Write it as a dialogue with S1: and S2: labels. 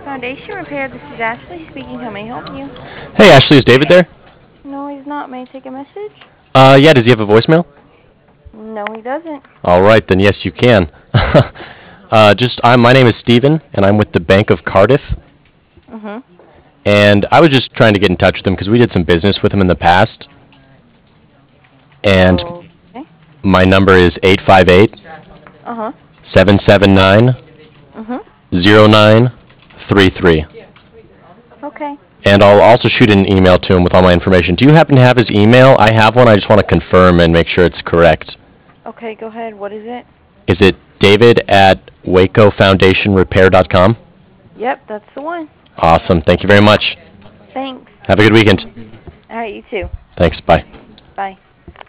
S1: Foundation Repair. This is Ashley speaking. How may I help you?
S2: Hey, Ashley, is David there?
S1: No, he's not. May I take a message?
S2: Yeah, does he have a voicemail?
S1: No, he doesn't.
S2: All right, then yes, you can. My name is Steven, and I'm with the Bank of Cardiff.
S1: Mm-hmm.
S2: And I was just trying to get in touch with him because we did some business with him in the past. And
S1: Okay.
S2: my number is 858
S1: Uh-huh.
S2: 779
S1: Mm-hmm.
S2: 0933.
S1: Okay.
S2: And I'll also shoot an email to him with all my information. Do you happen to have his email? I have one. I just want to confirm and make sure it's correct.
S1: Okay, go ahead. What is it?
S2: Is it David at wacofoundationrepair.com?
S1: Yep, that's the one.
S2: Awesome. Thank you very much.
S1: Thanks.
S2: Have a good weekend.
S1: All right, you too.
S2: Thanks. Bye.
S1: Bye.